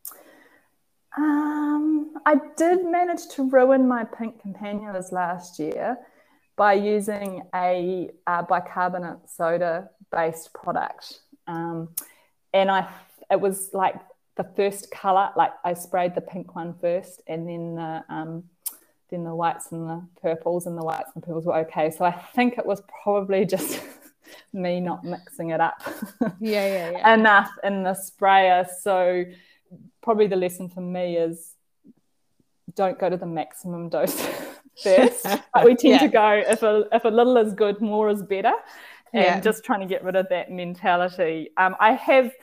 I did manage to ruin my pink campanulas last year by using a bicarbonate soda based product. And it was like the first color, like I sprayed the pink one first, and then the whites and the purples, and the whites and purples were okay. So I think it was probably just me not mixing it up enough in the sprayer. So probably the lesson for me is don't go to the maximum dose first. But we tend to go, if a little is good, more is better. And just trying to get rid of that mentality. I have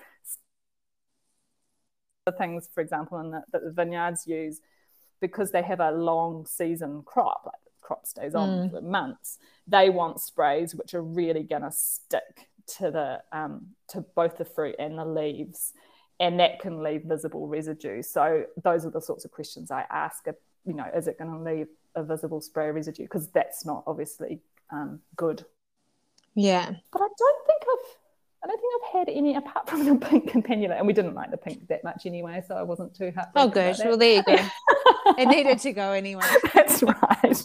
the things, for example, that the vineyards use, because they have a long season crop, like the crop stays on for months. They want sprays which are really going to stick to to both the fruit and the leaves, and that can leave visible residue. So those are the sorts of questions I ask. Is it going to leave a visible spray residue? Because that's not obviously good. Yeah, but I don't think I've had any apart from the pink campanula, and we didn't like the pink that much anyway, so I wasn't too happy. Oh, good. Well, there you go. It needed to go anyway. That's right.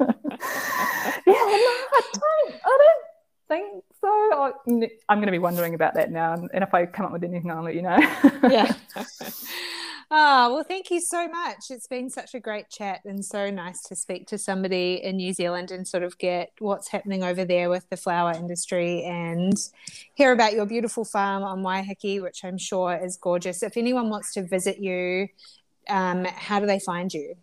I don't think so. I'm going to be wondering about that now, and if I come up with anything, I'll let you know. Yeah. Oh, well, thank you so much. It's been such a great chat, and so nice to speak to somebody in New Zealand and sort of get what's happening over there with the flower industry and hear about your beautiful farm on Waiheke, which I'm sure is gorgeous. If anyone wants to visit you, how do they find you?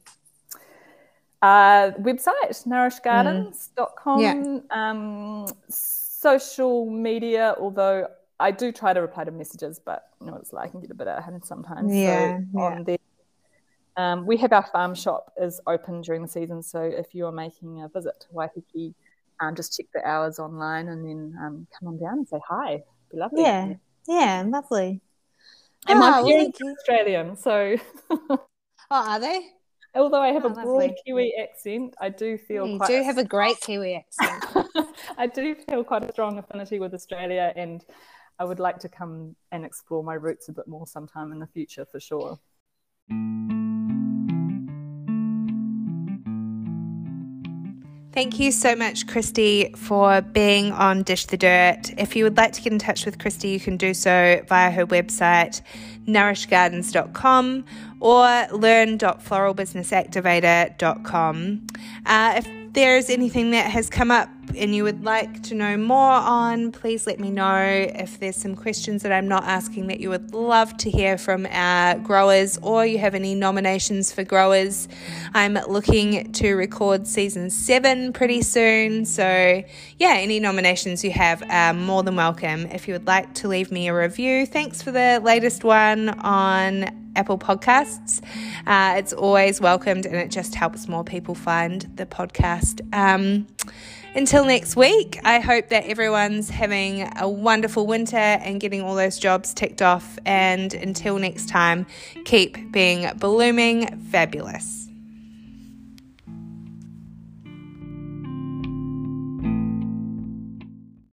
Website, nourishgardens.com. Social media, although I do try to reply to messages, but it's like I can get a bit out of hand sometimes. On there, we have our farm shop is open during the season, so if you are making a visit to Waiheke, just check the hours online and then come on down and say hi. It'd be lovely. Yeah, lovely. And my parents are Australian, so. Are they? Although I have a broad Kiwi accent, I do feel you do have a great Kiwi accent. I do feel quite a strong affinity with Australia, and I would like to come and explore my roots a bit more sometime in the future for sure. Thank you so much, Christy, for being on Dish the Dirt. If you would like to get in touch with Christy, you can do so via her website, nourishgardens.com, or learn.floralbusinessactivator.com. If there's anything that has come up and you would like to know more on, please let me know. If there's some questions that I'm not asking that you would love to hear from our growers, or you have any nominations for growers, I'm looking to record season 7 pretty soon. So any nominations you have are more than welcome. If you would like to leave me a review, thanks for the latest one on Apple Podcasts. It's always welcomed, and it just helps more people find the podcast. Until next week, I hope that everyone's having a wonderful winter and getting all those jobs ticked off. And until next time, keep being blooming fabulous.